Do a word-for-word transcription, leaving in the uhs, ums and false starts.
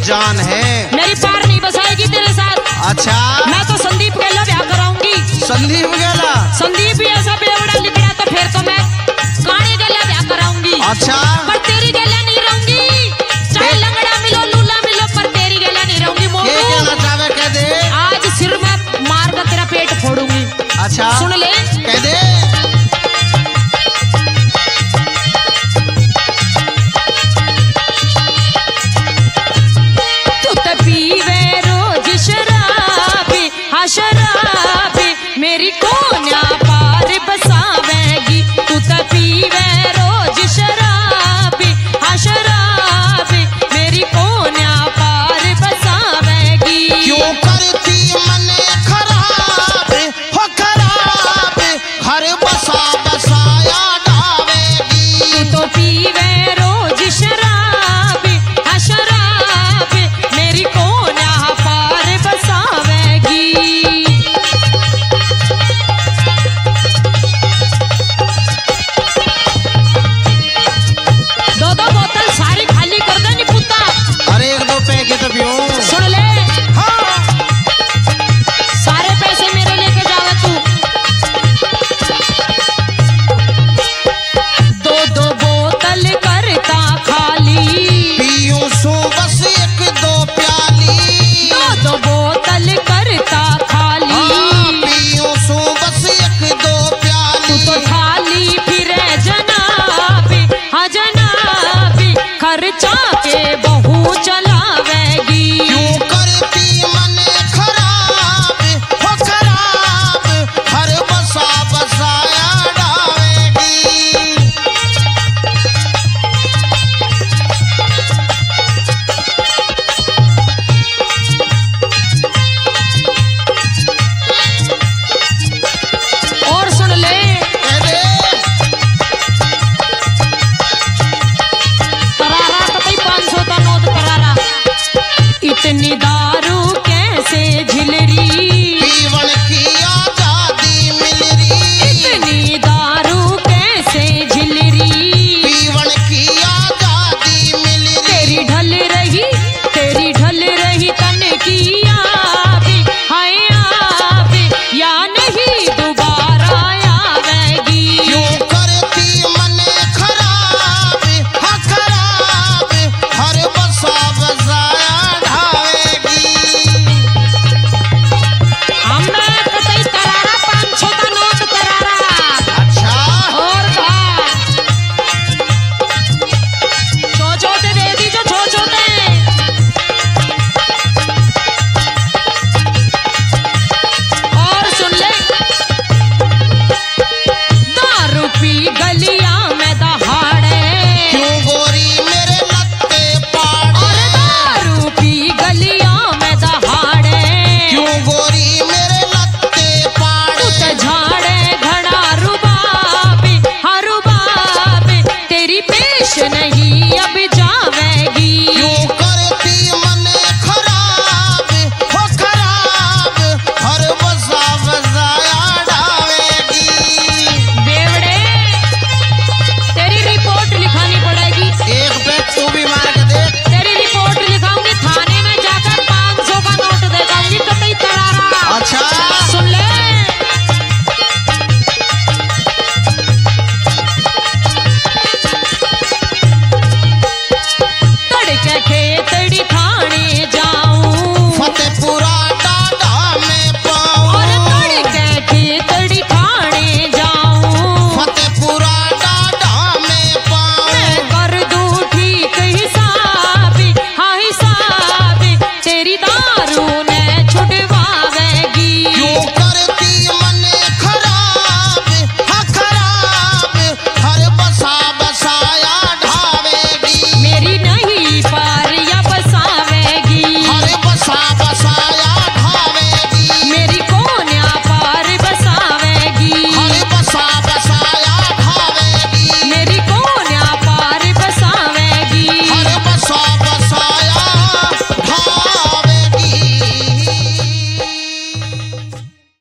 जान है। मेरी पार नहीं बसाएगी तेरे साथ। अच्छा, मैं तो संदीप गेला ब्याह कराऊंगी। संदीप गेला? संदीप भी ऐसा बेवड़ा निकला तो फिर तो मैं काने गेला ब्याह कराऊंगी। अच्छा, पर तेरी गेला नहीं रहूंगी। चाहे लंगड़ा मिलो लूला मिलो पर तेरी गेला नहीं रहूंगी। मोटू क्या कहना चाहे कह दे। आज सिर में मार कर तेरा पेट फोड़ूंगी। अच्छा सुन ले, कह दे। तू तो पीवे रोज शराबी, हाँ शराबी।